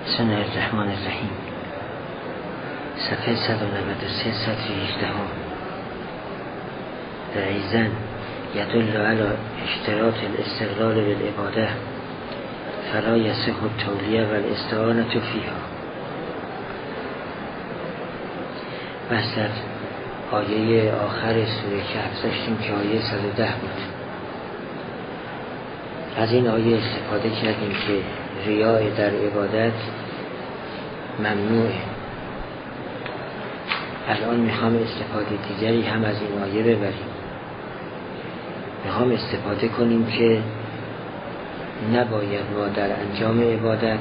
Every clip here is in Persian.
بسم الله الرحمن الرحیم. صفحه 193 سطر 18 در ایزن یدل علی اشتراط الاستقلال بالعباده فلا یصح التولیه و الاستعانة فیها. بس در آیه آخر سوره کهف داشتیم که آیه 110 بود. از این آیه استفاده کردیم که ریاء در عبادت ممنوعه. الان میخوام استفاده دیگری هم از این آیه ببریم. میخوام استفاده کنیم که نباید ما در انجام عبادت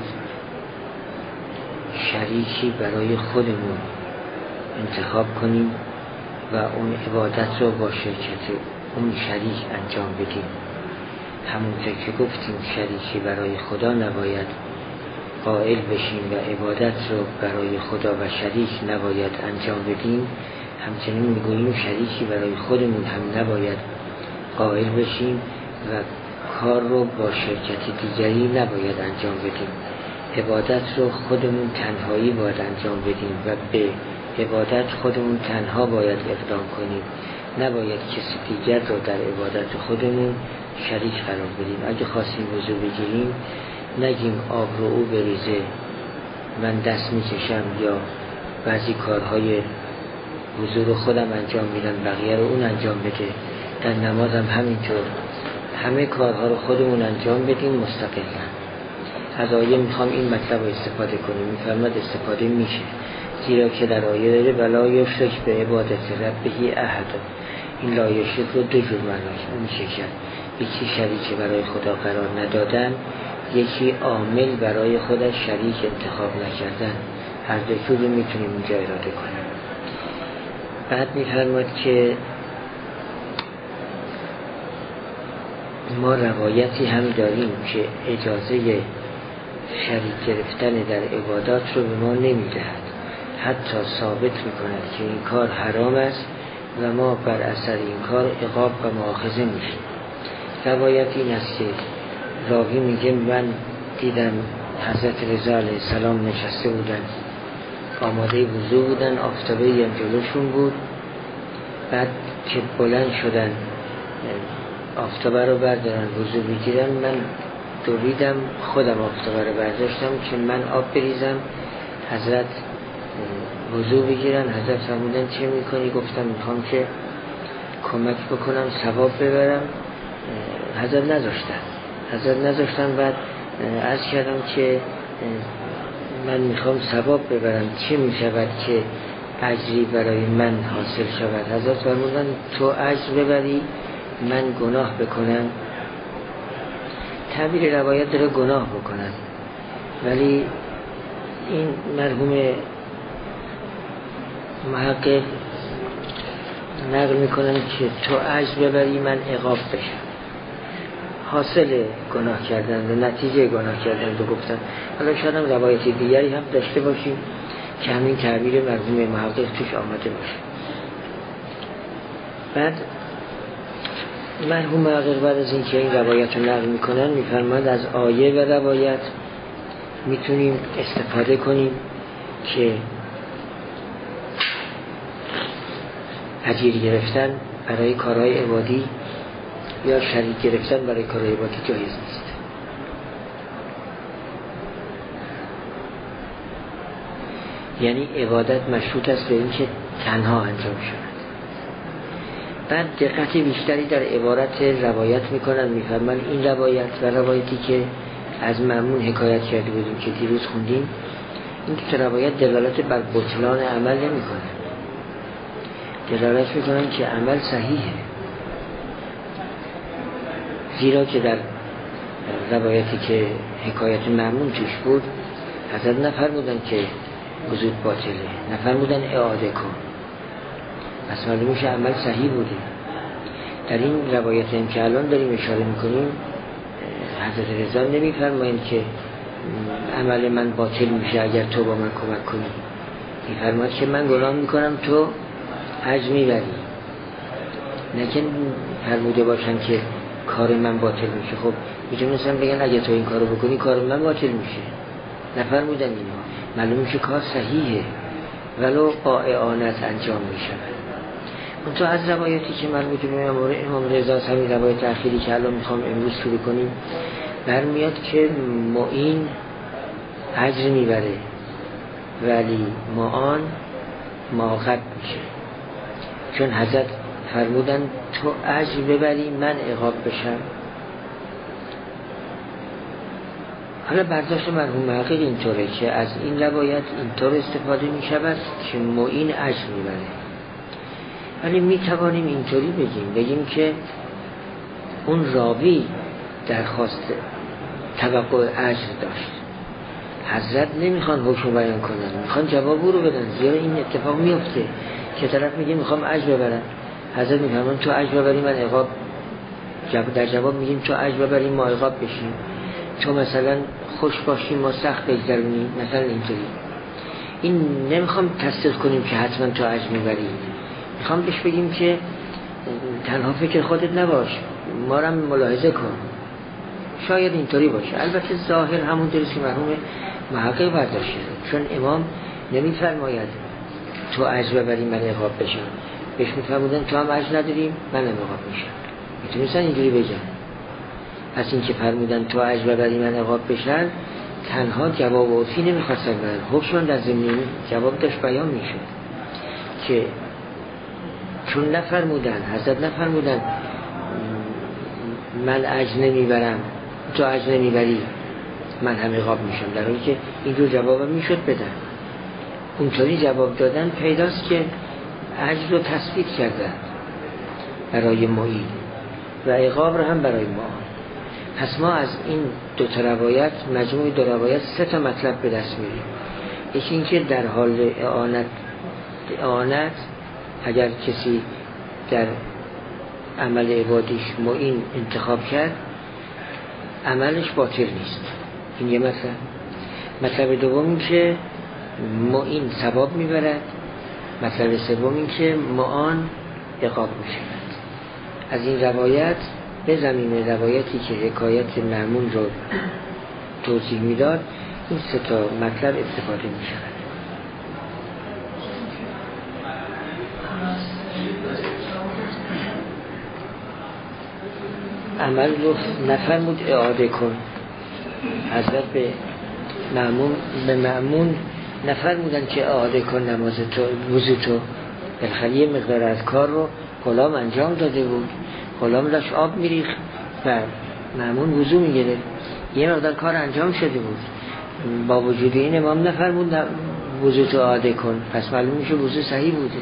شریکی برای خودمون انتخاب کنیم و اون عبادت رو با شرکت اون شریک انجام بدیم. همونطور که گفتیم شریکی برای خدا نباید قائل بشیم و عبادت رو برای خدا و شریک نباید انجام بدیم، همچنین میگوییم شریکی برای خودمون هم نباید قائل بشیم و کار رو با شرکت دیگری نباید انجام بدیم. عبادت رو خودمون تنهایی باید انجام بدیم و به عبادت خودمون تنها باید اقدام کنیم. نباید کسی دیگر رو در عبادت خودمون شریک قرار بدیم. اگه خواستیم وضو بگیریم نگیم آب رو او بریزه، من دست میکشم، یا بعضی کارهای وضو رو خودم انجام میدم بقیه رو اون انجام بده. در نماز هم همینطور، همه کارها رو خودمون انجام بدیم مستقلا. از آیه میخوام این مطلب رو استفاده کنیم. میفرماد استفاده میشه، زیرا که در آیه داره ولا یشرک به عبادت ربه احد. این لا یشرک رو دو جور معناش میشه کرد. یکی شریک برای خدا قرار ندادن، یکی عامل برای خودش شریک انتخاب نکردن. هر دو رو میتونیم اینجا اراده کنیم. بعد میفرماد که ما روایتی هم داریم که اجازه شریک گرفتن در عبادات رو به ما نمیدهد، حتی ثابت میکند که این کار حرام است و ما بر اثر این کار عقاب و مؤاخذه میشیم. روایت این است که راوی میگه من دیدم حضرت رضا علیه السلام نشسته بودن، آماده وضو بودن، آفتابه هم جلوشون بود. بعد که بلند شدن آفتابه رو بردارن وضو بگیرن، من دویدم خودم آفتابه رو برداشتم که من آب بریزم حضرت وضو بگیرن. حضرت فرمودن چه میکنی؟ گفتم میخوام که کمک بکنم ثواب ببرم. حضرت نذاشتن. بعد عرض کردم که من میخوام ثواب ببرم، چه میشود که اجری برای من حاصل شود؟ حضرت فرمودن تو اجر ببری من گناه بکنم. تعبیر روایت داره گناه بکنم، ولی این مرحوم محقق نقل میکنن که تو اجر ببری من عقاب بشم. حاصل گناه کردن و نتیجه گناه کردن رو گفتن. حالا شاید هم روایت دیگری هم داشته باشیم که همین تعبیر مرحوم محقق توش آمده باشه. بعد مرحوم محقق بعد از این که این روایت رو نقل میکنن میفرماد از آیه و روایت میتونیم استفاده کنیم که اجر گرفتن برای کارهای عبادی یا شریک گرفتن برای کارهای عبادی جایز نیست. یعنی عبادت مشروط است به این که تنها انجام شود. بعد دقت بیشتری در عبارت روایت میکنن. میفرمان این روایت و روایتی که از مأمون حکایت کرده بودیم که دیروز خوندیم، این که روایت دلالت بر بطلان عمل نمیکنه، دلالت میکنن که عمل صحیحه. زیرا که در روایتی که حکایت مأمون توش بود حضرت نفرمودن که وضو باطله، نفرمودن اعاده کن، پس معلوم میشه عمل صحیح بوده. در این روایت هم که الان داریم اشاره میکنیم حضرت رضا نمیفرمایند که عمل من باطل میشه اگر تو با من کمک کنی. میفرماید که من گناه میکنم تو اجر میبری. نه که فرموده باشن که کار من باطل میشه. خب میتونستم بگن اگه تو این کارو بکنی کار من باطل میشه. نفرمودن اینا، معلومه که کار صحیحه ولو با اعانت انجام می شود. اون تو از روایتی که مربوط به امام رضا، همین روایت اخیری که الان میخوام امروز شروع کنیم، برمیاد که معین اجر میبره ولی معان معاقب میشه، چون حضرت فرمودن تو اجر ببری من عقاب بشم. حالا برداشت مرحوم محقق اینطوره که از این روایت اینطور استفاده می شود که معین اجر میبره، ولی می توانیم اینطوری بگیم که اون راوی درخواست توقع اجر داشت، حضرت نمیخوان حکم بیان کنن، میخوان جواب رو بدن، زیرا این اتفاق میفته که طرف میگه میخوام اجر ببرم، حضرت میفرمان تو اجر ببری من عقاب، در جواب میگیم تو اجر ببری ما عقاب بشیم، تو مثلا خوش باشی ما سخت بگذرونی، مثلا اینطوری. این نمیخوام تصدیق کنیم که حتما تو اجر میبری، میخوام بهش بگیم که تنها فکر خودت نباش، ما رو ملاحظه کن، شاید اینطوری باشه. البته ظاهر همون درست که مرحوم محقق برداشته، چون امام نمیفرماید تو اجر ببری من عقاب بشم، بهش میفرمودن تو هم اجر نداریم من هم عقاب میشم، میتونستن اینجوری بگن. پس این که فرمودن تو اجر ببری من عقاب بشن تنها جواب عرفی نمیخواستن بدن، حکم در ضمن جواب داشت بیان میشد که چون نفرمودن، حضرت نفرمودن من اجر نمیبرم تو اجر نمیبری من هم عقاب میشم، در حالی که اینجور جواب میشد بدن. اونطوری جواب دادن پیداست که اجر رو تثبیت کردن برای معین و عقاب رو هم برای معان. پس ما از این دو تا روایت، مجموع دو روایت، 3 مطلب به دست میاریم. یکی این که در حال اعانت اگر کسی در عمل عبادیش معین انتخاب کرد عملش باطل نیست، این یه مطلب دوم این که معین ثواب میبرد، مطلب سوم این که معان عقاب میشود. از این روایت به زمین روایتی که حکایت مأمون رو توضیح میداد این 3 مطلب استفاده میشود. عمل رو نفرمود اعاده کن، حضرت به مأمون نفرمودن که اعاده کن نماز تو وضو تو، بالاخره یه مقدار از کار رو غلام انجام داده بود، غلام داشت آب میریخت و مأمون وضو میگرفت، یه مقدار کار انجام شده بود، با وجود این امام نفرمود وضو تو اعاده کن، پس معلوم میشه وضو صحیح بوده.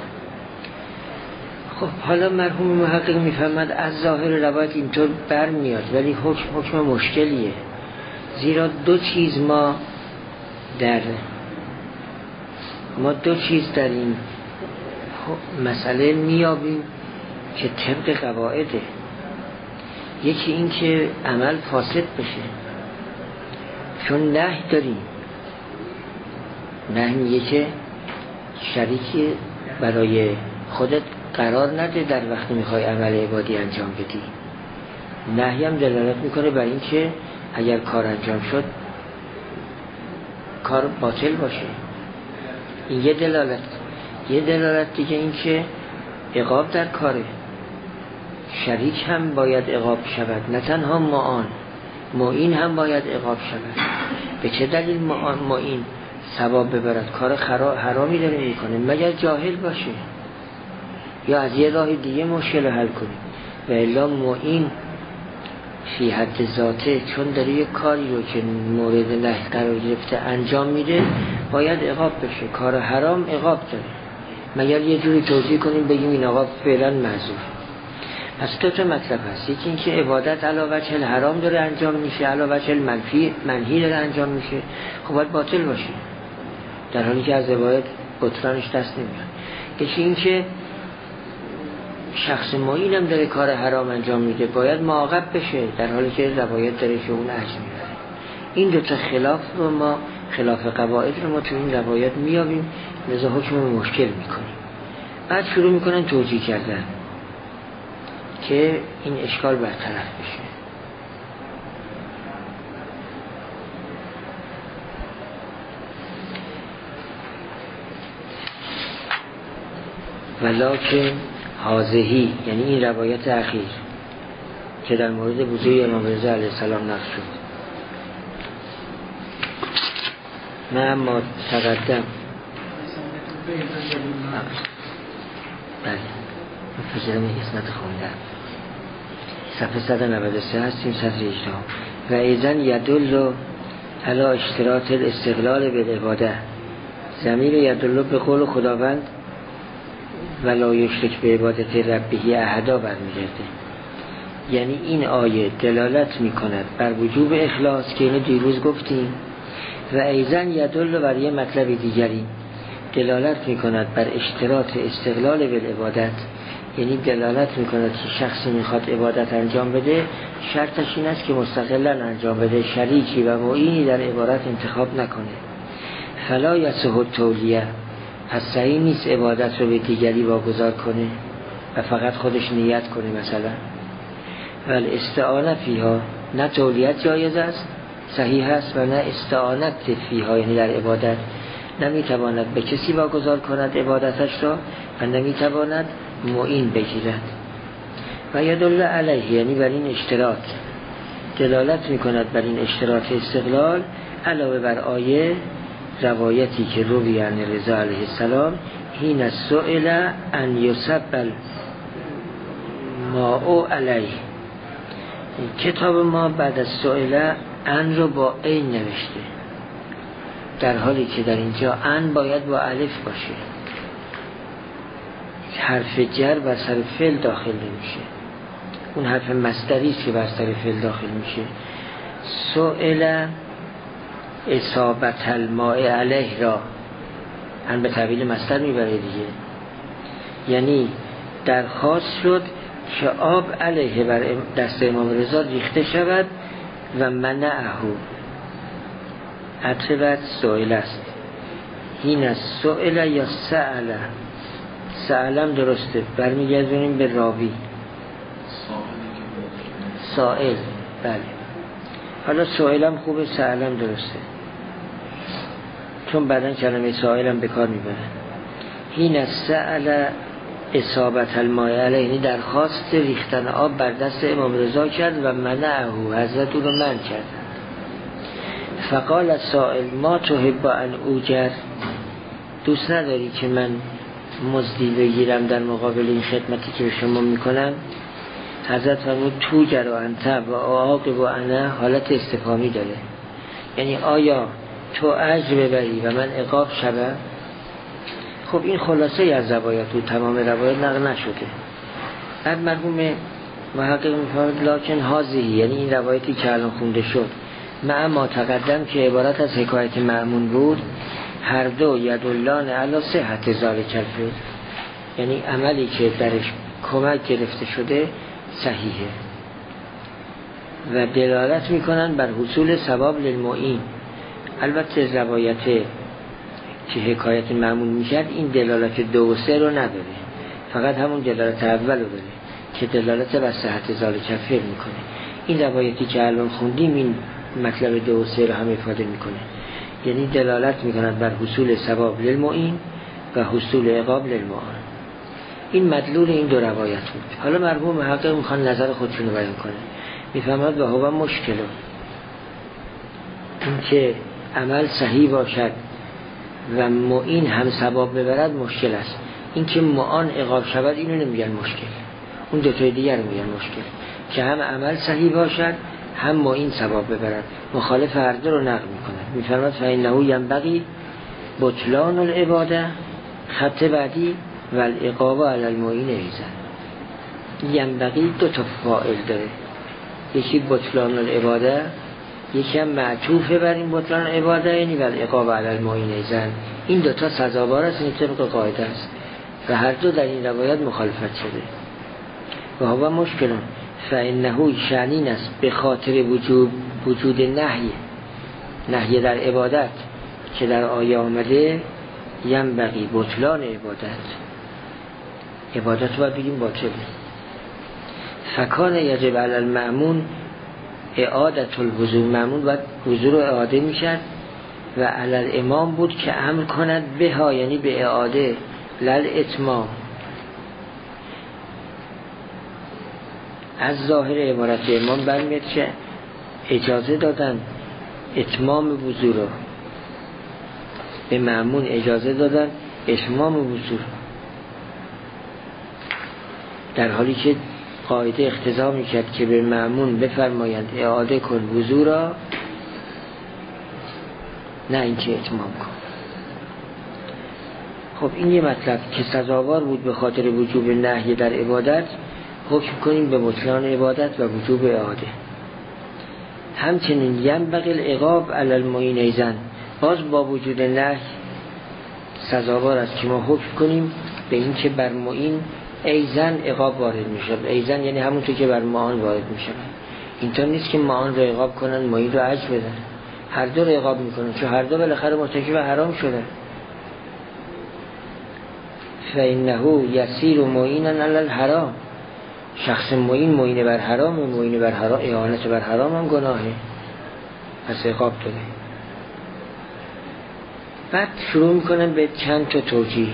خب حالا مرحوم محقق میفهمد از ظاهر روایت اینطور برمیاد، ولی حکم مشکلیه، زیرا دو چیز در این مسئله میابیم که طبق قواعده. یکی این که عمل فاسد بشه، چون نهی داریم، نهی میگه که شریکی برای خودت قرار نده در وقتی میخوای عمل عبادی انجام بدی. نهی هم دلالت میکنه بر این که اگر کار انجام شد کار باطل باشه، این یه دلالت دیگه این که عقاب در کاره، شریک هم باید عقاب شود، نه تنها معین هم باید عقاب شود. به چه دلیل معین ثواب ببرد؟ کار حرامی داره میکنه، مگر جاهل باشه یا از یه راه دیگه مشکل حل کنه. و الا معین فی حد ذاته، چون داره یک کاری رو که مورد نهی قرار گرفته انجام میده باید عقاب بشه. کار حرام عقاب داره، مگر یه جوری توضیح کنیم بگیم این آقا فعلا معذور. پس 2 مطلب هست، یکی این که عبادت علی وجه الحرام داره انجام میشه، علی وجه منهی داره انجام میشه، خب باید باطل باشه، در حالی که از عبادت بطلانش دست نمیاد. یکی این که شخص معین هم داره کار حرام انجام میده، باید معاقب بشه، در حالی که روایت داره که اون اجر میبره. این 2 خلاف قواعد رو ما تو این روایت میابیم، لذا حکم مشکل میکنیم. بعد شروع میکنن توجیه کردن که این اشکال برطرف بشه. ولکن هازهی، یعنی این روایت اخیر که در مورد وضوء امام رضا علیه السلام نقل شد. من ما تقدم بله مفجرم اسمت خوندم صفحه 193 هستیم صفحه 18 و ایزن یدل علی اشتراط الاستقلال بالعباده. ضمیر یدل به قول خداوند ولا یشرک به عبادت ربه احدا برمیگرده. یعنی این آیه دلالت میکند بر وجوب اخلاص که اینو دیروز گفتیم، و ایزن یدل بر یه مطلب دیگری دلالت میکند بر اشتراط استقلال بالعبادت، یعنی دلالت میکند که شخصی میخواد عبادت انجام بده شرطش این است که مستقلا انجام بده، شریکی و معینی در عبادت انتخاب نکنه. فلا یصح التولیه، پس صحیح نیست عبادت رو به دیگری واگذار کنه و فقط خودش نیت کنه مثلا. ولی استعانه فیها، نه تولیت جایز است صحیح است و نه استعانت فیها، یعنی در عبادت نمیتواند به کسی واگذار کند عبادتش را و نمیتواند معین بگیرد. و یدل علیه، یعنی بر این اشتراط دلالت میکند بر این اشتراط استقلال علاوه بر آیه روایتی که روی عن رضا علیه السلام حین سئل ان یصب الماء علیه. کتاب ما بعد از سئل ان رو با عین نوشته، در حالی که در اینجا ان باید با الف باشه. حرف جر بر سر فعل داخل نمیشه، اون حرف مصدری است که بر سر فعل داخل میشه. سئل اصابت الماء علیه را ان به تعبیل مصدر میبره دیگه، یعنی درخواست شد که آب علیه بر دست امام رضا ریخته شود و منعه عطفت سئل است. این از سئل یا سأل، سألم درسته برمیگردونیم به راوی سائل، بله حالا سائلم خوبه سألم درسته چون بعدن کلمه سائلم به کار میبرن. این از سأل اصابت الماء علیه، یعنی درخواست ریختن آب بر دست امام رضا کرد و منعه، حضرت او رو منع کرد. فقال السائل ما تحب ان اوجر، دوست نداری که من مزدی بگیرم در مقابل این خدمتی که به شما میکنم؟ حضرت فرمود توجر و انت و عاقب و انا حالت استفهامی داره، یعنی آیا تو اجر ببری و من عقاب شوم؟ خب این خلاصه از روایت بود، تمام روایت نقل نشده. بعد مرحوم محقق میفرماید لکن هذه، یعنی این روایتی که الان خونده شد مع ما تقدم که عبارت از حکایت مأمون بود، هر دو یدلان علی صحت ذلک الفعل، یعنی عملی که درش کمک گرفته شده صحیحه و دلالت میکنن بر حصول ثواب للمعین. البته روایت که حکایت مأمون میشد این دلالت 2 و 3 رو نداره، فقط همون دلالت اول رو داره که دلالت بر صحت ذلک الفعل میکنه. این روایتی که الان خوندیم این مطلب 2 و 3 رو هم افاده میکنه، یعنی دلالت میکند بر حصول ثواب للمعین و حصول عقاب للمعان. این مدلول این دو روایت بود. حالا مرحوم محقق میخوان نظر خودشون رو بیان کنه، میفهمد و هوا مشکله این که عمل صحیح باشد و معین هم ثواب ببرد مشکل است. این که معان عقاب شود اینو نمیگن مشکل، اون دو تا دیگر رو میگن مشکل، که هم عمل صحیح باشد هم معین ثواب ببرد. مخالف هر دو رو نقل میکنه. میفرماد فإنه ینبغی بطلان العباده، خط بعدی و العقاب علی المعین ایزن. ینبغی 2 تا فاعل داره، یکی بطلان العباده، یکی هم معطوف بر این بطلان العباده، یعنی و العقاب علی المعین ایزن. این 2 تا سزاوار است، این طبق قاعده است و هر دو در این روایت مخالفت شده. و هوا مشکلون فإنه شأنین است به خاطر وجود نهی در عبادت که در آیه آمده ینبغی بطلان عبادت باید بگیم باطله. فکان یجب علی المأمون اعادت الوضوء، مأمون باید وضوء رو اعاده میشد و علی الامام بود که امر کند بها، یعنی به اعاده، لل اتمام، از ظاهر عبارت امام برمیاد که اجازه دادن اتمام وضو رو، به مأمون اجازه دادن اتمام وضو، در حالی که قاعده اقتضا میکرد که به مأمون بفرمایند اعاده کن وضو را، نه اینکه اتمام کن. خب این یه مطلب که سزاوار بود به خاطر وجوب نهی در عبادت، حکم کنیم به بطلان عبادت و وجوب اعاده. همچنین ینبغی العقاب علی المعین ایضا، باز با وجود نهی سزاوار است که ما حکم کنیم به این که بر معین ایضا عقاب وارد میشه. ایضا یعنی همونطور که بر معان وارد میشه. اینطور نیست که معان رو عقاب کنن معین رو اجر بدن، هر دو رو عقاب میکنن، چون هر دو بالاخره مرتکب حرام شدن. فإنه یسیر معینا علی الحرام، شخص معین بر حرام، معین بر حرام، اعانت بر حرام هم گناهه، پس عقاب داره. بعد شروع میکنن به چند تا توجیه.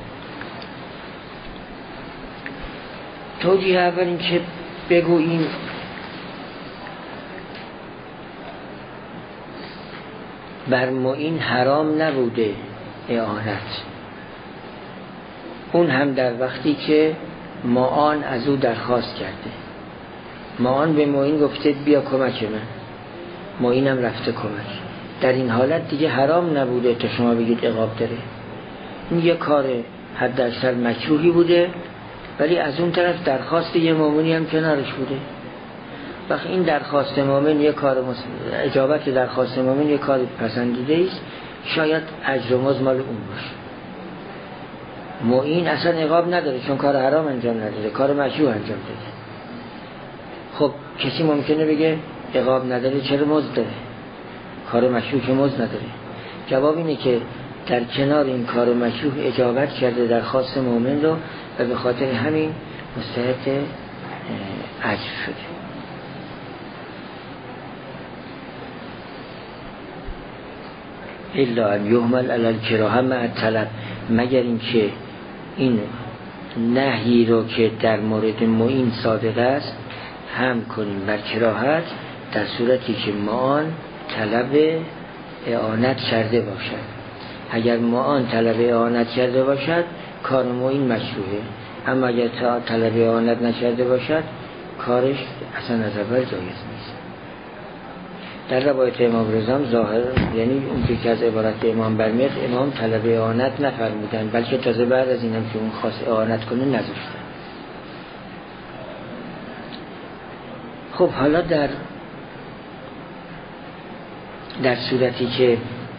توجیه اول این که بگوییم بر معین حرام نبوده اعانت، اون هم در وقتی که معان از او درخواست کرده. معان به معین گفته بیا کمک من، معین هم رفته کمک. در این حالت دیگه حرام نبوده تا شما بگید عقاب داره. این یه کار حد اکثر مکروهی بوده، ولی از اون طرف درخواست یه مومنی هم کنارش بوده. وقتی این درخواست مومن یه کار اجابت درخواست مومن یه کار پسندیده است، شاید اجر و مزد مال اون باشه. معین اصلا عقاب نداره چون کار حرام انجام نداده، کار مشروع انجام داده. خب کسی ممکنه بگه عقاب نداره چرا مزد داره؟ کار مشروع که مزد نداره. جواب اینه که در کنار این کار مشروع اجابت کرده درخواست مومن رو و به خاطر همین مستحق اجر شده. الا ان یحمل علی الکراهه مع الطلب، مگر اینکه این نهی رو که در مورد معین صادق است هم کنیم بر کراهت، در صورتی که معان طلب اعانت کرده باشد. اگر معان طلب اعانت کرده باشد کار معین مشروعه، اما اگر طلب اعانت نکرده باشد کارش اصلا از اول جایز نیست. در روایت امام رضا ظاهر یعنی اون که از عبارت امام برمیاد، امام طلب اعانت نفرمودن، بلکه تازه بعد از اینم که اون خواست اعانت کنه نذاشتن. خب حالا در صورتی که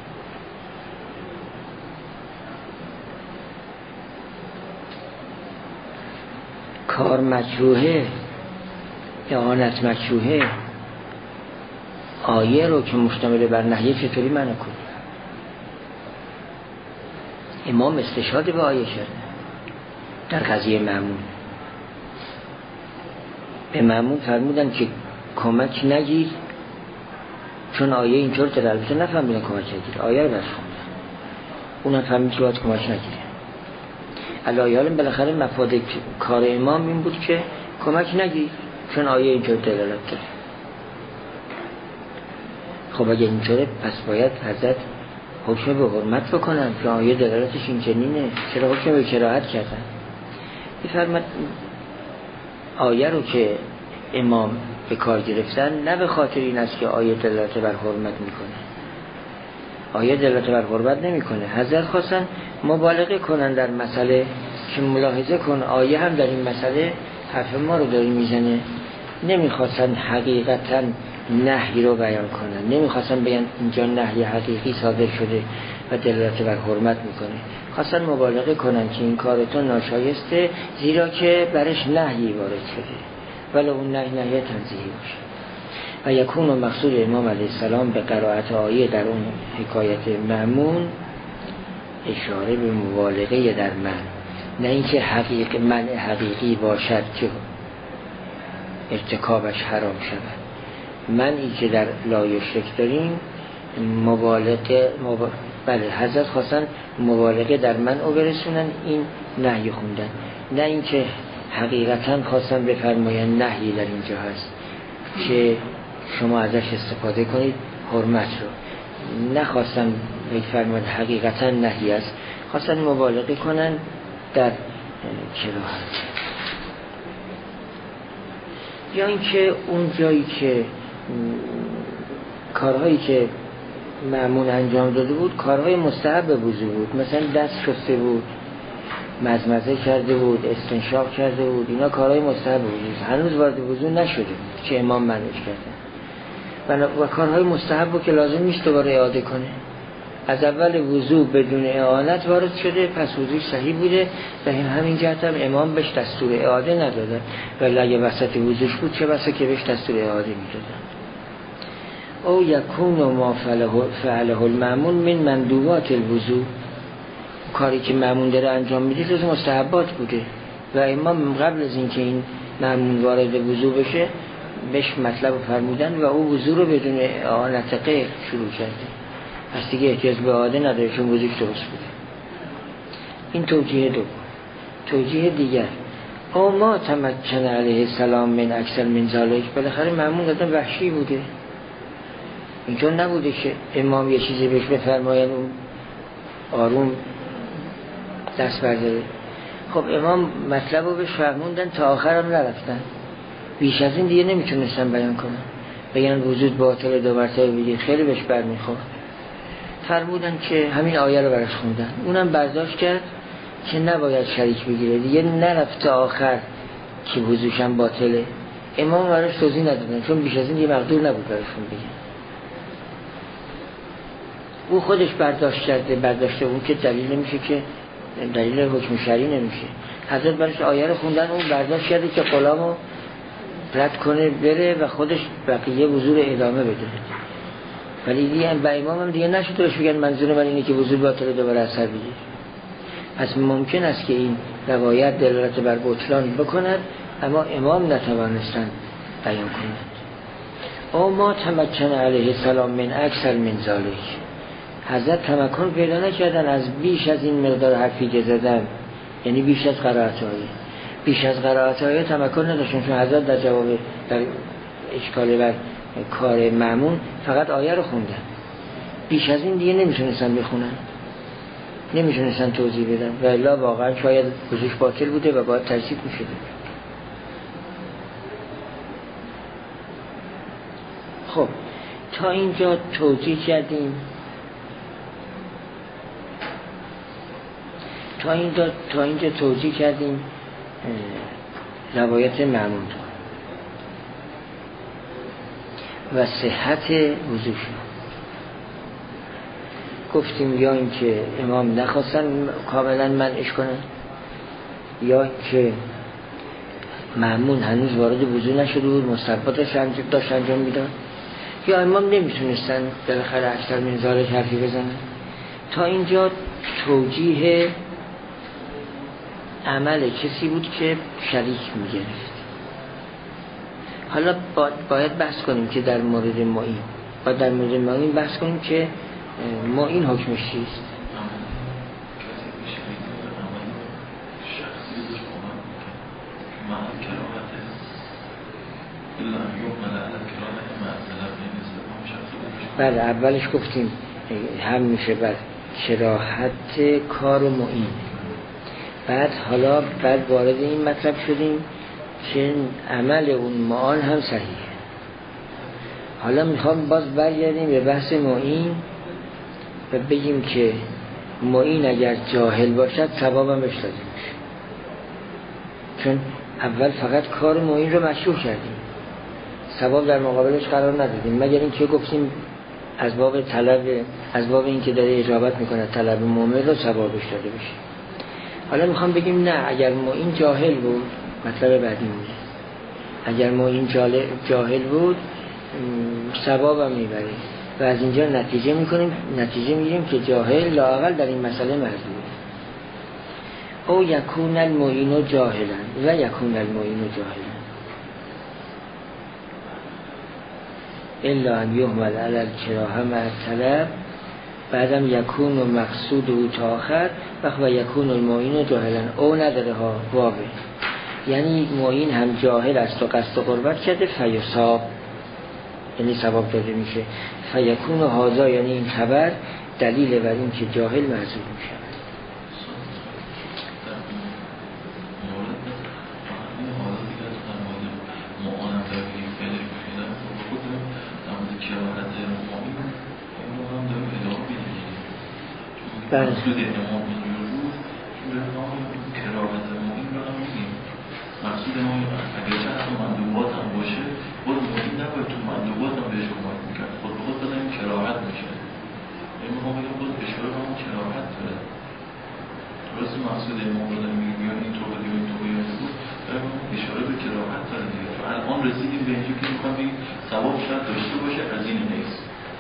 کار مکروهه، اعانت مکروهه، آیه رو که مشتمل بر نهیه چطوری منع کنیم؟ امام استشهاد به آیه کرده در قضیه مأمون. به مأمون فرمودن که کمک نگیر، چون آیه اینطور داره. البته نفهمیدن کمک نگیر، آیه رو برش خوندن، اونم فهمید که باید کمک نگیره. علایه‌الم بالاخره مفاد کار امام این بود که کمک نگیر، چون آیه اینطور دلالت داره. خب اگه اینطوره پس باید حضرت حکم به حرمت بکنن که آیه دلالتش این چنینه، چرا حکم به کراهت کردن؟ می‌فرماد آیه رو که امام به کار گرفتن نه به خاطر این است که آیه دلالت بر حرمت میکنه، آیه دلالت بر حرمت نمیکنه. حضرت خواستن مبالغه کنن در مسئله که ملاحظه کن آیه هم در این مسئله حرف ما رو داری میزنه. نمیخواستن حقیقتا نهی رو بیان کنن، نمیخواستن بگن اینجا نهی حقیقی صادر شده و دلالت بر حرمت میکنه. خواستن مبالغه کنن که این کارتون ناشایسته زیرا که برش نهی وارد شده، ولی اون نهی تنزیهی باشه. و یکون و مقصود امام علیه السلام به قرائت آیه در اون حکایت مأمون اشاره به مبالغه در من، نه اینکه منع حقیقی باشد که ارتکابش حرام شود. منعی که در لا یشرک داریم بله حضرت خواستن مبالغه در منع رو برسونن، این نهی خوندن، نه اینکه حقیقتا خواستن بفرماین نهی در اینجا هست که شما ازش استفاده کنید حرمت رو. نخواستن بفرماین حقیقتا نهی است، خواستن مبالغه کنن در کراهت. یا اینکه اون جایی که کارهایی که مأمون انجام داده بود کارهای مستحب وضو بود، مثلا دست شسته بود، مزمزه کرده بود، استنشاق کرده بود، اینا کارهای مستحب بود، هنوز وارد وضو نشده بود که امام منعش کرده و کارهای مستحب بود که لازم نیست دوباره اعاده کنه. از اول وضو بدون اعانت وارد شده، پس وضوش صحیح بوده و همین جهت هم امام بهش دستور اعاده نداده، ولی اگه وسط وضوش بود چه بسا که بهش دستور اعاده میدادن. او یکون ما فعله المأمون من مندوبات الوضو، کاری که مأمون داره انجام میده جز مستحبات بوده و امام قبل از اینکه این مأمون وارد وضو بشه بهش مطلب فرمودن و او وضو رو بدون اعانت غیر شروع کرده، پس دیگه احتیاج به اعاده نداره چون وضوش درست بوده. این توجیه دو. توجیه دیگر، او ما تمکن علیه السلام من اکثر من ذالک، بالاخره مأمون قدم وحشی بوده، اینطور نبوده که امام یه چیزی بهش بفرماین اون آروم دست برداره. خب امام مطلب رو بهش فرموندن تا آخر هم نرفتن، بیش از این دیگه نمیتونستن بیان کنن، بگن وجود باطل دو مرتبه بگید، خیلی بهش برمیخورد. فرمودن که همین آیه رو براش خوندن، اونم برداشت کرد که نباید شریک بگیره، دیگه نرفت تا آخر که وضوشم باطله. امام براش توضیح ندادن چون بیش از این دیگه مقدور نبود براشون بگن. او خودش برداشته اون که دلیل نمیشه، که دلیل حکم شرعی نمیشه. حضرت برش آیه رو خوندن، اون برداشت کرده که غلامو رد کنه بره و خودش بقیه وضو رو ادامه بده، ولی دیگه با امام هم دیگه نشد بهش بگن منظور من اینه که وضو باطل دوباره اثر بگیر. پس ممکن است که این روایت دلالت بر بطلان بکند اما امام نتوانستن بیان کند. او ما تمکن علیه السلام من اکثر من ذالک، حضرت تمکن پیدا نکردن از بیش از این مقدار حرفی که زدن، یعنی بیش از قرائت آیه. بیش از قرائت آیه تمکن نداشتن چون حضرت در جواب در اشکال بر کار مأمون فقط آیه رو خوندن، بیش از این دیگه نمیتونستن بخونن، نمیتونستن توضیح بدن و الا واقعا شاید وضوش باطل بوده و باید ترسیب میشده. خب تا اینجا توضیح کردیم، تا اینجا توضیح کردیم روایت مأمون و صحت وضوش. گفتیم یا اینکه امام نخواستن کاملا منعش کنن، یا که مأمون هنوز وارد وضو نشده بود، مستحباتش داشت انجام میداد، یا امام نمیتونستن بالاخره اکثر من ذالک حرفی بزنن. تا اینجا توجیه عمل کسی بود که شریک میگرفت. حالا باید بحث کنیم که در مورد معین بحث کنیم که معین حکمش چیست. بله اولش گفتیم هم میشه بر کراهت کار و معین، حالا بعد وارد این مطلب شدیم که عمل اون معان هم صحیحه. حالا میخوام باز برگردیم به بحث معین و بگیم که معین اگر جاهل باشد ثواب هم بهش داده میشه، چون اول فقط کار معین رو مشروع کردیم، ثواب در مقابلش قرار ندادیم، مگر اینکه گفتیم از باب طلب، از باب این که داره اجابت میکنه طلب مومن رو ثوابش داده بشه. حالا میخوام بگیم نه، اگر معین جاهل بود، مطلب بعدی میشه، اگر معین جاهل بود ثواب هم میبره و از اینجا نتیجه میگیریم که جاهل لااقل در این مسئله معذور. او یکون المعین جاهلا و یکون المعین جاهلا الا ان یهمل علی الکراهه مع الطلب، بعدم یکون و مقصود او تا آخر و یکون المعین جاهلا. او نداره ها، واوه یعنی معین هم جاهل است و قصد قربت کرده فیصاب، یعنی ثواب داده میشه. فیکون هذا یعنی این خبر دلیل بر این که جاهل معذور میشه. بله. مقصود ما اگر چند تا مندوبات هم باشه خود مهم نباید تو مندوبات هم بهش کمک میکرد، خود به خود بدن این کراهت میشه. این میخوام بگم خود اشاره به همون کراهت داره. درست مقصود امام رو داریم میگیم بیان این تو بدیم این تو بیان بود، داریم اشاره به کراهت داره دیگه. تو الان رسیدیم به اینجا که میخوام بگیم ثواب شاید داشته باشه از این نیست.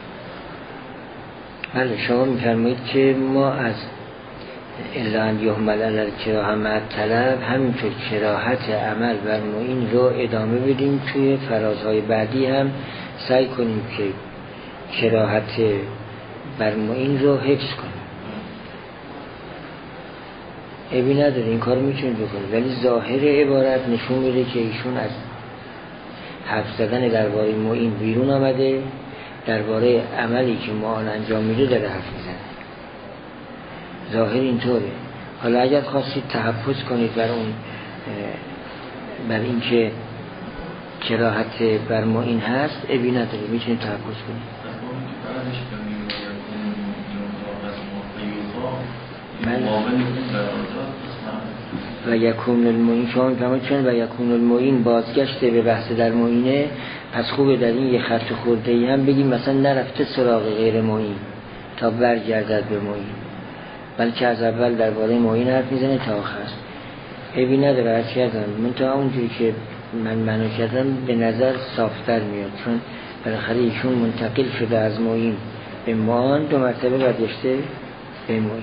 بله شما میفرمایید که ما از الا ان یحمل علی الکراهه مع الطلب همینطور کراهت عمل بر معین رو ادامه بدیم، توی فرازهای بعدی هم سعی کنیم که کراهت بر معین رو حفظ کنیم. عیبی نداره، این کار میتونید بکنید، ولی ظاهر عبارت نشون میده که ایشون از حرف زدن درباره معین بیرون آمده، درباره عملی که معین انجام میده داره حرف میزنه. ظاهر اینطوره. حالا اگر خواستید تحفظ کنید بر اون، بر این که کراهت بر معین هست، عیبی نداره، میتونید تحفظ کنید. و یکون المعین، شما میفهمید چون و یکون المعین بازگشته به بحث در معینه، پس خوبه در این یه خط خورده ای هم بگیم مثلا نرفته سراغ غیر معین تا برگردد به معین، بلکه از اول درباره معین حرف میزنه تا آخر. عیبی نداره، هرچی ازم من تا اونجوری که من منو کردم به نظر صافتر میاد، چون بالاخره ایشون منتقل شده از معین به معان، 2 مرتبه برگشته به معین.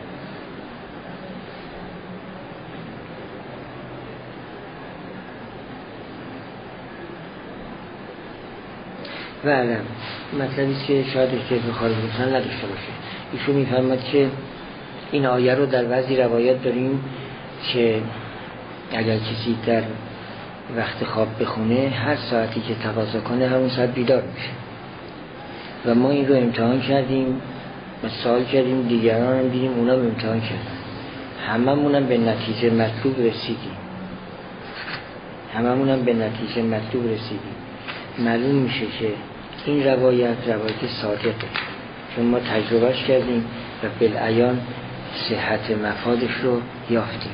و علم مطلبی که شاید اشتراک خارج بودن نداشته باشه. ایشون میفرماد که این آیه رو در بعضی روایات داریم که اگر کسی در وقت خواب بخونه هر ساعتی که تقاضا کنه همون ساعت بیدار میشه. و ما این رو امتحان کردیم و سوال کردیم، دیگران هم دیدیم اونا هم امتحان کردن، هممونم به نتیجه مطلوب رسیدیم. معلوم میشه که این روایت صادقه، چون ما تجربهش کردیم و بالعیان صحت مفادش رو یافتیم.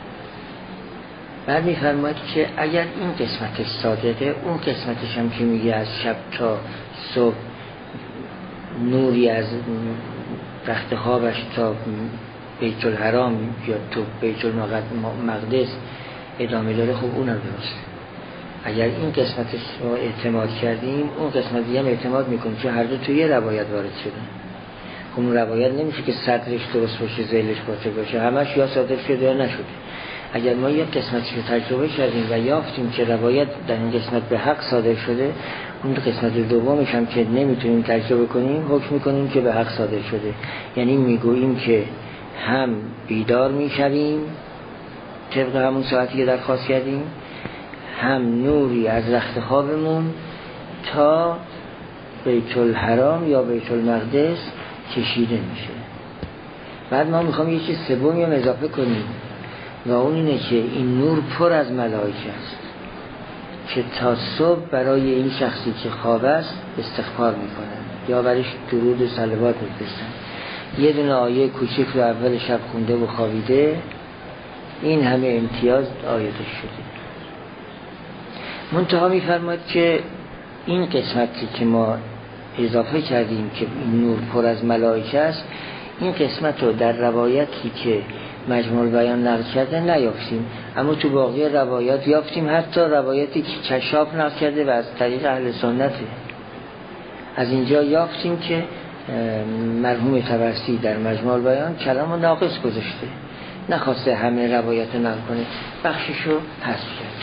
بعد میفرماید که اگر این قسمت صادقه، اون قسمتش هم که میگه از شب تا صبح نوری از رخت خوابش تا بیت الحرام یا تو بیت المقدس ادامه داره، خب اونم درسته. اگر این قسمتش رو اعتماد کردیم، اون قسمت دیگه هم اعتماد میکنیم، چون هر دو توی یه روایت وارد شدن. خب اون روایت نمیشه که صدرش درست باشه ذیلش باطل باشه، همش یا صادر شده یا نشده. اگر ما یک قسمتش رو تجربه کردیم و یافتیم که روایت در این قسمت به حق صادر شده، اون قسمت دومش هم که نمیتونیم تجربه کنیم، حکم میکنیم که به حق صادر شده. یعنی میگوییم که هم بیدار میشویم طبق همون ساعتی که درخواست کردیم، هم نوری از رخت خوابمون تا بیت الحرام یا بیت المقدس کشیده میشه. بعد ما میخوام یه چیز سومی هم اضافه کنیم و اون اینه که این نور پر از ملائکه است که تا صبح برای این شخصی که خواب است استغفار میکنن یا برایش درود و صلوات میفرستن. یه دونه آیه کوچک رو اول شب خونده و خوابیده، این همه امتیاز آیاتش شده. منتها میفرماید که این قسمتی که ما اضافه کردیم که این نور پر از ملائکه است، این قسمت رو در روایتی که مجموع البیان نقل کرده نیافتیم، اما تو باقی روایات یافتیم. حتی روایتی که کشاف نقل کرده و از طریق اهل سنته، از اینجا یافتیم که مرحوم طبرسی در مجموع البیان کلام ناقص گذاشته، نخواسته همه روایات نقل کنه، بخششو حذف کرد.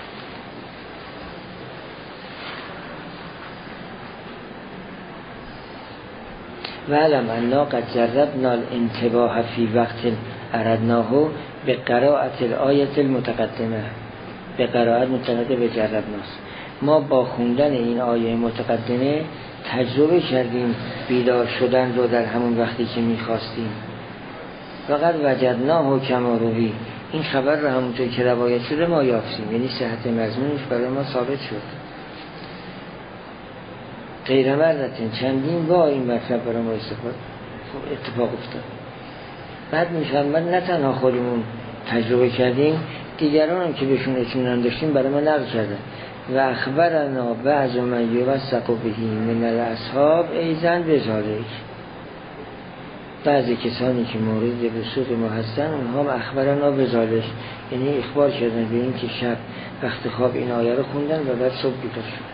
وعلم انا قد جربنا الانتباه فی وقت اردناه به قراءة الآیة المتقدمه. به قرائت متقدمه به جربناست. ما با خوندن این آیه متقدمه تجربه کردیم بیدار شدن رو در همون وقتی که میخواستیم. فقط وجدناه کما روی، این خبر رو همونطور که روایت شده ما یافتیم، یعنی صحت مضمونش برای ما ثابت شد. غیر مرتين چندین بار این مطلب برای ما اتفاق افتاد. بعد میفرماد نه تنها خودمون تجربه کردیم، دیگران هم که بهشون اطمینان داشتیم برای ما نقل کردن. و اخبرنا بعض من یوثق به من الاصحاب ایضا بذالک، بعضی کسانی که مورد وثوق ما هستن اونها هم اخبرنا بذالک، یعنی اخبار کردن به این که شب وقت خواب این آیه رو خوندن و بعد صبح بیدار شدن.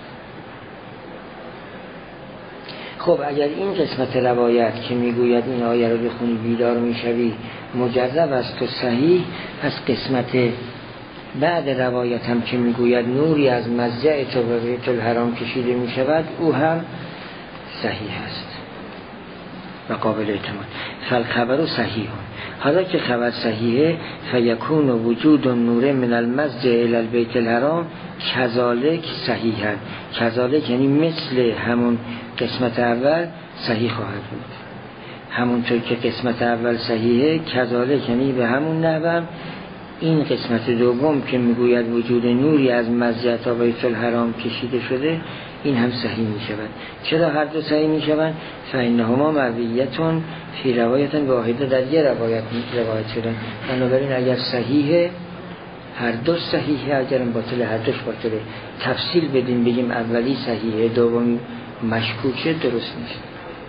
خب اگر این قسمت روایت که میگوید این آیه رو بخونی بیدار میشوی مجرب است و صحیح، پس قسمت بعد روایت هم که میگوید نوری از مضجع تو به بیت الحرام کشیده میشود او هم صحیح است و قابل اعتماد. فالخبر صحیح، حالا که خبر صحیحه فیکون وجود نور من المسجد الی البیت الحرام کذالک صحیحا، کذالک یعنی مثل همون قسمت اول صحیح خواهد بود. همونطور که قسمت اول صحیحه کذالک یعنی به همون نحو این قسمت دوم که میگوید وجود نوری از مسجد تا بیت الحرام کشیده شده این هم صحیح می شود. چرا هر دو صحیح می شوند؟ فإنهما مرویتون فی روایت واحده، در یه روایت شدن. بنابراین اگر صحیحه هر دو صحیحه، اگر باطل هر دوش باطله. تفصیل بدیم بگیم اولی صحیحه دومی مشکوکه درست نیست.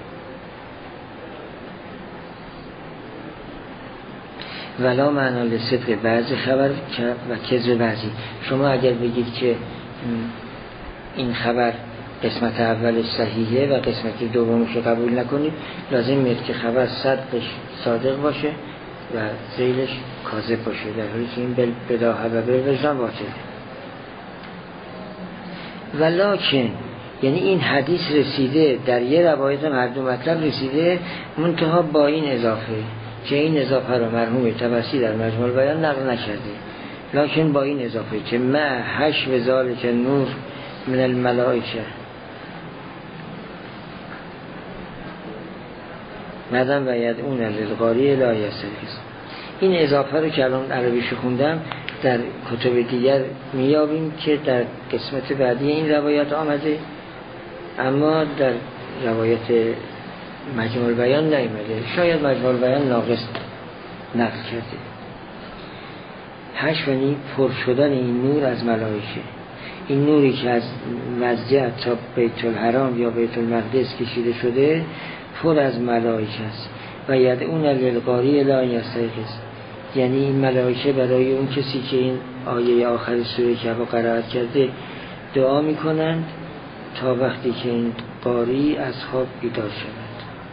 ولا معنا لصدق بعضی خبر و کذب بعضی. شما اگر بگید که این خبر قسمت اولش صحیحه و قسمت دومش رو قبول نکنید، لازم میاد که خبر صدقش صادق باشه و ذیلش کاذب باشه، در حالی که این بداهه و بالوجدان باطله. ولکن یعنی این حدیث رسیده در یه روایت هم هر دو مطلب رسیده، منتها با این اضافه که این اضافه رو مرحوم طبسی در مجموع البیان نقل نکرده، لکن با این اضافه که مع حشو ذالک نور من الملائکه مدن و یدعون للقاری لا یستیقظ. این اضافه رو که الان عربیش خوندم در کتب دیگر میابیم که در قسمت بعدی این روایت آمده، اما در روایت مجموع البیان نیامده. شاید مجموع البیان ناقص نقل کرده. حشونی پر شدن این نور از ملائکه، این نوری که از مسجد تا بیت الحرام یا بیت المقدس کشیده شده پر از ملائکه است. و یدعون للقاری لا یستیقظ، یعنی این ملائکه برای اون کسی که این آیه آخر سوره کهف قرائت کرده دعا میکنند تا وقتی که این قاری از خواب بیدار شود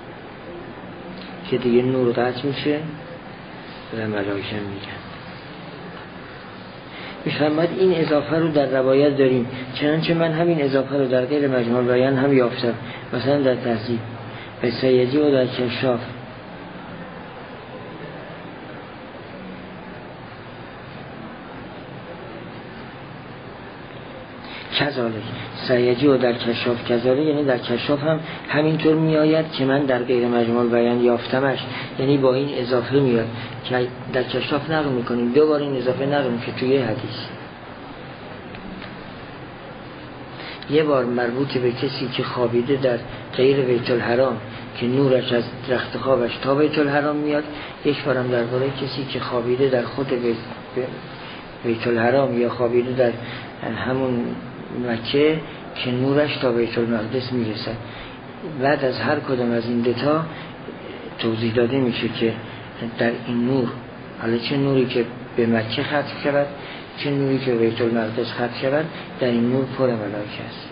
که دیگه نور قطع میشه و ملائکه میگن. میفرماید این اضافه رو در روایت داریم، چنانچه من همین اضافه رو در غیر مجموع البیان هم یافتم، مثلا در تهذیب و سیدی و در کشاف. کذالک سیدی و در کشاف کذالک، یعنی در کشاف هم همینطور میآید که من در غیر مجموع البیان یافتمش، یعنی با این اضافه میاد که در کشاف نقل میکنیم دوباره این اضافه نقل میشه توی حدیث. یه بار مربوط به کسی که خوابیده در غیر بیت الحرام که نورش از رخت خوابش تا بیت الحرام میاد، یک بارم درباره کسی که خوابیده در خود بیت الحرام یا خوابیده در همون مکه که نورش تا بیت المقدس میرسد. بعد از هر کدام از این دوتا توضیح داده میشه که در این نور، حالا چه نوری که به مکه ختم شود چه نوری که بیت المقدس ختم شود، در این نور پر ملائکه است.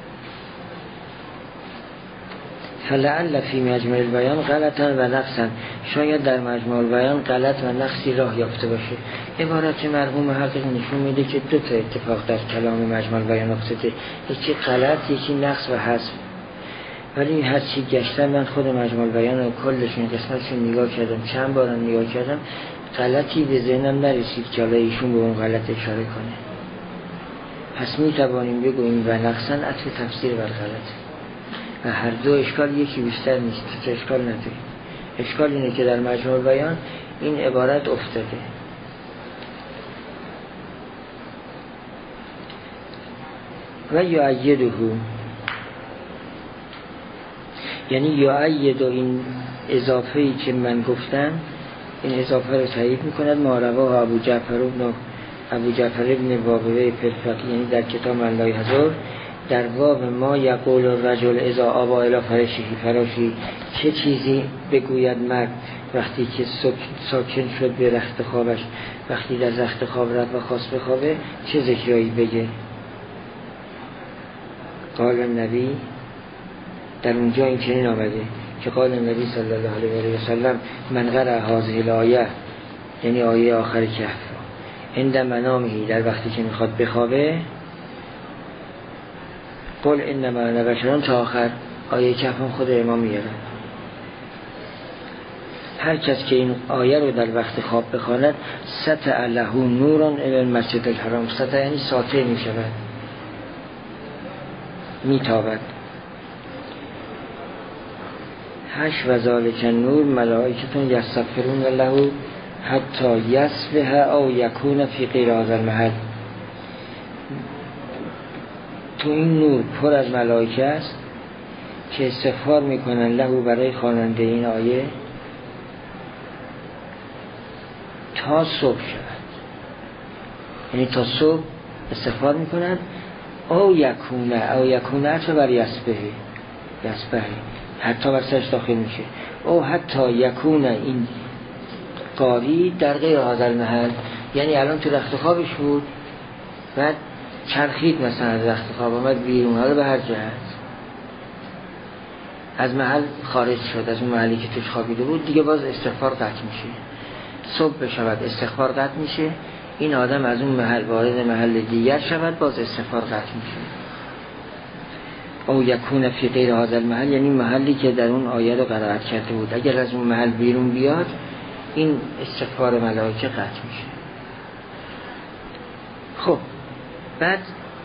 فلعل فی مجموع البیان غلطا و نقصا، شاید در مجموع البیان غلط و نقصی راه یافته باشه. عبارت مرحوم محقق نشون میده که دو تا اتفاق در کلام مجموع البیان افتاده، یکی غلط یکی نقص و حذف. ولی هر چی گشتم من خود مجموع البیان و کلش این قسمتش نگاه کردم، چند بارم نگاه کردم، غلطی به ذهنم نرسید که حالا ایشون به اون غلط اشاره کنه. پس می توانیم بگوییم و نقصاً عطف تفسیر بر غلط و هر دو اشکال یکی بیشتر نیست، تو اشکال نداریم. اشکال اینه که در مجموع بیان این عبارت افتاده. و یعیده، یعنی یعید این اضافه‌ای که من گفتم، این اضافه رو تایید می‌کند. ما رواه ابو جعفر ابن بابوی پرفقی، یعنی در کتاب من لا یحضر، در باب ما یقول الرجل اذا آوا الی فراشی، چه چیزی بگوید مرد وقتی که ساکن شد به رخت خوابش، وقتی در رخت خواب رفت و خواست بخوابه چه ذکرایی بگه. قال النبی، در اونجا این چنین آمده که قال النبی صلی الله علیه و سلم من قرأ هذه الآیه، یعنی آیه آخر کهف، عند منامه، در وقتی که میخواد بخوابه، قل انما انا بشر، تا آخر آیه کهف هم خود امام میاره. هر کس که این آیه رو در وقت خواب بخواند سطع له نورا الی المسجد الحرام، سطع یعنی ساطع میشود، میتابد. 8 و ذالک النور ملائکتون یستغفرون له حتی یصبح او یکون فی غیر هذا المحل. تو این نور پر از ملائکه است که استغفار میکنن له، برای خواننده این آیه، تا صبح شود، یعنی تا صبح استغفار میکنن. او یکونه چه بر یصبح حتی برسش داخل میشه. او حتی یکونه این قاری در غیر هذا المحل، یعنی الان تو رخت خوابش بود، بعد چرخید مثلا از رخت خواب آمد بیرون، حالا به هر جهت از محل خارج شد، از اون محلی که توش خوابیده بود، دیگه باز استغفار قطع میشه. صبح بشود استغفار قطع میشه، این آدم از اون محل وارد محل دیگر شود، باز استغفار قطع میشه. او یکون فی غیر هذا المحل، یعنی محلی که در اون آیه رو قرائت کرده بود، اگر از اون محل بیرون بیاد این استغفار ملائکه قطع میشه. خب بعد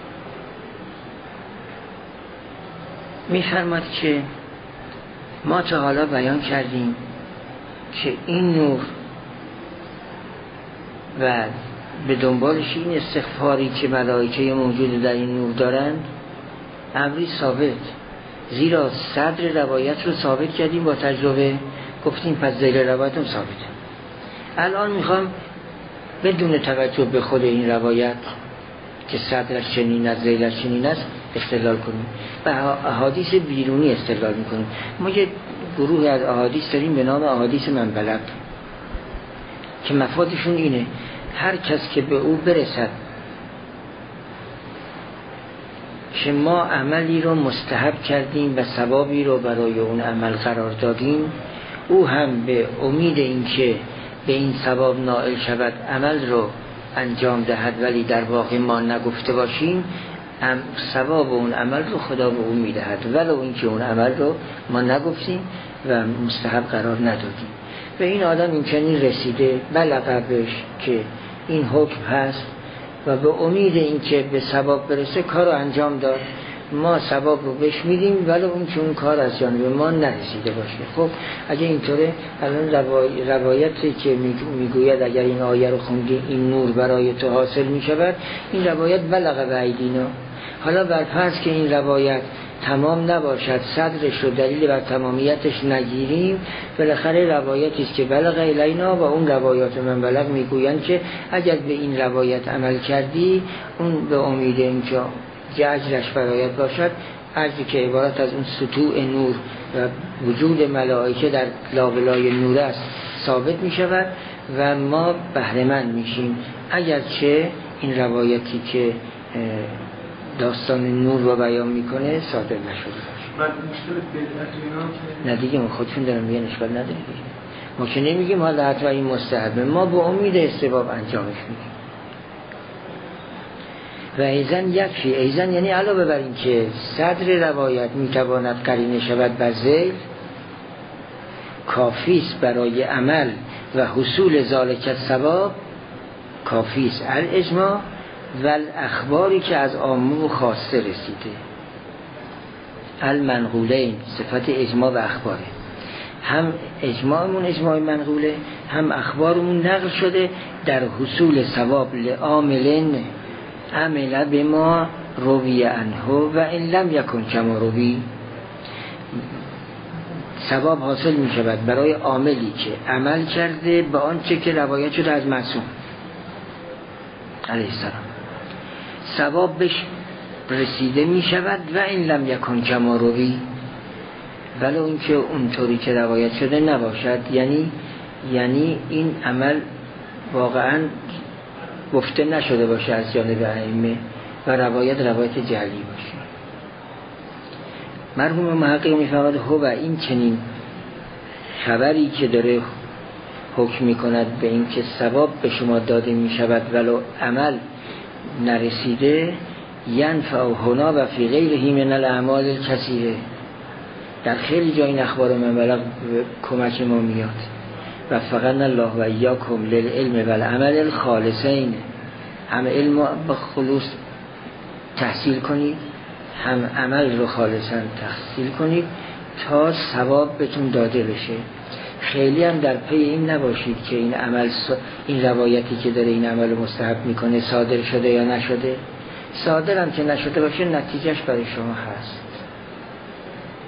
میفرماد که ما تا حالا بیان کردیم که این نور و به دنبالش این استغفاری که ملائکه موجود در این نور دارند امری ثابت، زیرا صدر روایت رو ثابت کردیم با تجربه، گفتیم پس ذیل روایت هم ثابته. الان میخوام بدون توجه به خود این روایت که صدرش چنین است ذیلش چنین است استدلال کنیم و احادیث بیرونی استدلال میکنیم. ما یه گروه از احادیث داریم به نام احادیث منبلغ که مفادشون اینه هر کس که به او برسد که ما عملی رو مستحب کردیم و ثوابی رو برای اون عمل قرار دادیم، او هم به امید این که به این ثواب نائل شود عمل رو انجام دهد، ولی در واقع ما نگفته باشیم ثواب اون عمل رو خدا به اون میدهد، ولو اینکه اون عمل رو ما نگفتیم و مستحب قرار ندادیم. و این آدم این چنین رسیده بلغ بهش که این حکم هست و به امید اینکه به ثواب برسه کار رو انجام داد، ما ثواب رو بهش میدیم ولو اون که اون کار از جانب ما نرسیده باشه. خب اگه اینطوره الان روایتی که میگوید اگر این آیه رو خوندی این نور برای تو حاصل میشود، این روایت بلغ به ایدینا. حالا بر فرض که این روایت تمام نباشد، صدرش رو دلیل بر تمامیتش نگیریم، بالاخره روایتی است که بلغ الینا و اون روایات من بلغ میگویند که اگر به این روایت عمل کردی اون به امید اینجا اجرش برایت باشد، اجری که عبارت از اون سطوع نور و وجود ملائکه در لابلای نور است ثابت می شود و ما بهره‌مند میشیم، اگرچه این روایتی که داستان نور رو بیان میکنه صادر نشده باشه. بعد مشکل بدعت اینا نه دیگه، ما خودشون دارن میگن اشکال نداره دیگه. ما که نمیگیم حالا حتما این مستحبه، ما به امید استحباب انجامش میدیم. و ایزن یکفی، ایزن یعنی علاوه بر این که صدر روایت میتواند قرینه شود بر ذیل، کافیست برای عمل و حصول ذالک الثواب کافی است الاجماع و الاخباری که از عامه و خاصه رسیده. المنقولین صفت اجماع و اخباره، هم اجماعمون اجماع منقوله، هم اخبارمون نقل شده در حصول ثواب لعاملین عمل بما روی عنه و ان لم یکن کما روی. ثواب حاصل می شود برای عاملی که عمل کرده به آنچه که روایت شده از معصوم علیه السلام، ثواب بهش رسیده می شود و این لم یکن کما روی، ولی اون که اونطوری که روایت شده نباشد، یعنی این عمل واقعا گفته نشده باشه از جانب ائمه و روایت جعلی باشه. مرحوم محقق می‌فرماید هو این چنین خبری که داره حکم می‌کند به این که ثواب به شما داده می‌شود ولو عمل نرسیده، ینفع هنا و فی غیره من الاعمال الکثیره، در خیلی جای این اخبار من بلغ کمک ما میاد. و فقط الله و ایاکم للعلم و العمل الخالصین، هم علم به خلوص تحصیل کنید، هم عمل رو خالصا تحصیل کنید تا ثواب بهتون داده بشه. خیلی هم در پی این نباشید که این عمل، این روایتی که داره این عمل مستحب میکنه صادر شده یا نشده. صادر هم که نشده باشه نتیجهش برای شما هست.